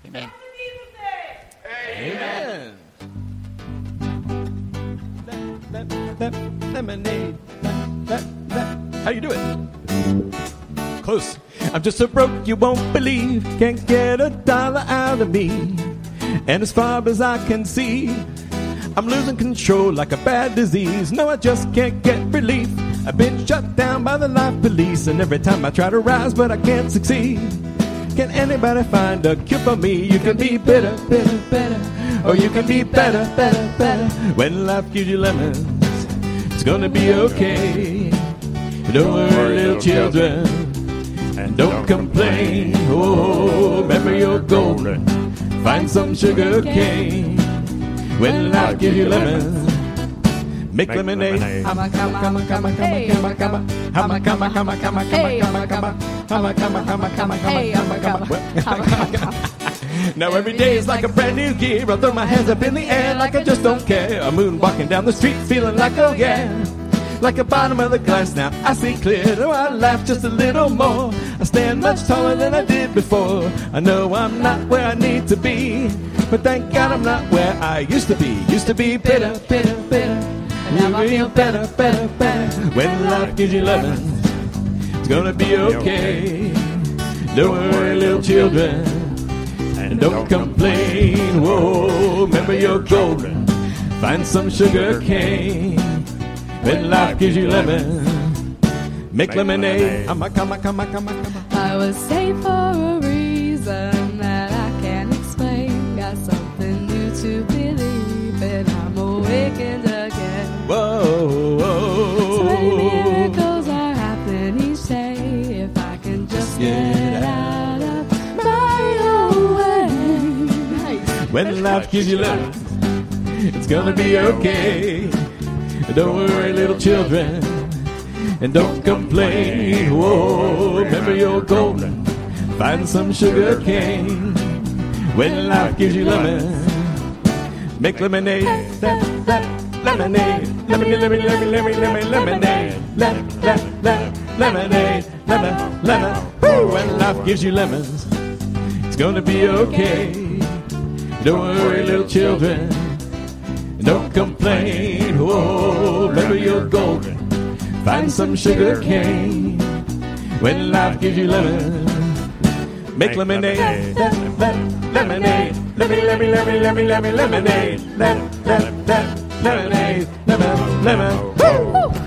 Amen. Amen. Lemonade. How you doing? Close. I'm just so broke you won't believe. Can't get $1 out of me. And as far as I can see, I'm losing control like a bad disease. No, I just can't get relief. I've been shut down by the life police, and every time I try to rise, but I can't succeed. Can anybody find a cure for me? You can be better, better, better. Or you can be better, better, better. When life gives you lemons, it's gonna be okay. Don't worry, little children, and don't complain. Oh, remember you're golden. Find some sugar cane. When life gives you lemons, make lemonade. Hama, kama, kama, kama, kama, kama, kama. Hama, kama, kama, kama, kama, kama, kama. Hama, kama, kama, kama, kama, kama, kama. Now every day is like a brand new gear. I throw my hands up in the air like I just don't care. I'm moonwalking down the street feeling like, oh yeah. Like the bottom of the glass now, I see clear. Oh, I laugh just a little more. I stand much taller than I did before. I know I'm not where I need to be, but thank God I'm not where I used to be. Used to be better, better, better. And now I feel better, better, better. When life gives you lemons, it's gonna be okay. Don't worry, little children, and don't complain. Whoa, remember you're golden. Find some sugar cane. When life gives you lemons, make lemonade. Come on, come on, come on, come on, come on. I was saved for a reason that I can't explain. Got something new to believe in. I'm awakened again. Whoa, whoa. So many miracles are happening each day. If I can just get out of my own way. When life gives you lemons, it's gonna be okay. Don't worry, little children, and don't complain. Whoa, remember you're golden. Find some sugar cane. When life gives you lemons, make lemonade. Lemonade, lemonade, lemonade, lemonade, lemonade, lemonade, lemon, lemon. When life gives you lemons, it's gonna be okay. Don't worry, little children, don't complain. Whoa, remember you're golden. Find some sugar cane. When life gives you lemons, make lemonade. Lemonade, lemonade, lemonade, lemonade, lemonade, lemonade, lemon, lemon. Woo!